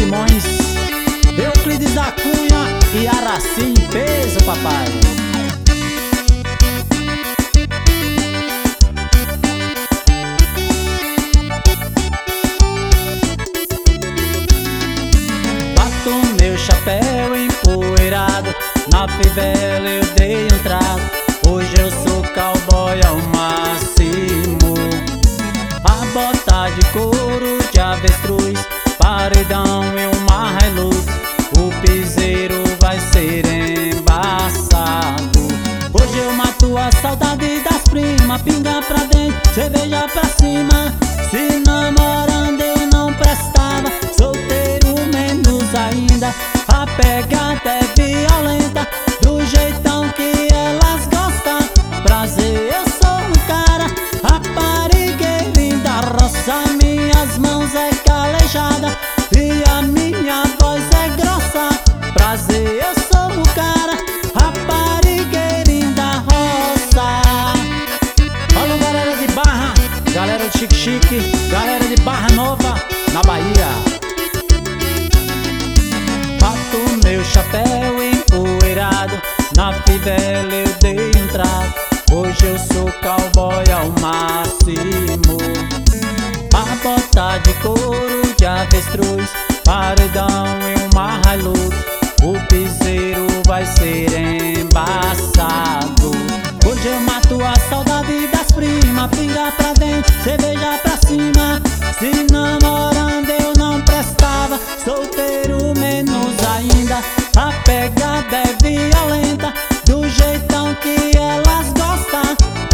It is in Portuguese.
Simões, Euclides da Cunha e Araci em peso, papai. Bato meu chapéu empoeirado, na fivela eu dei um trago. Hoje eu sou cowboy ao máximo. A bota de couro de avestruz, paredão e uma Hilux, o piseiro vai ser embaçado. Hoje eu mato a saudade das primas, pinga pra dentro, cerveja pra cima. Se namorando eu não prestava, solteiro menos ainda. A pegada é violenta, do jeitão que elas gostam. Prazer, eu sou um cara raparigueirinho da roça. Minhas mãos é calejada e a minha voz é grossa. Prazer, eu sou um cara raparigueirinho da roça. Alô, galera de Barra, galera de Xique-Xique, galera de Barra Nova, na Bahia. Bato meu chapéu empoeirado, na fivela eu dei um trago. Hoje eu sou cowboy ao máximo. A bota de couro de avestruz, paredão e uma Hilux, o piseiro vai ser embaçado. Hoje eu mato a saudade das primas, pinga pra dentro, cerveja pra cima. Se namorando eu não prestava, solteiro menos ainda. A pegada é violenta, do jeitão que elas gostam.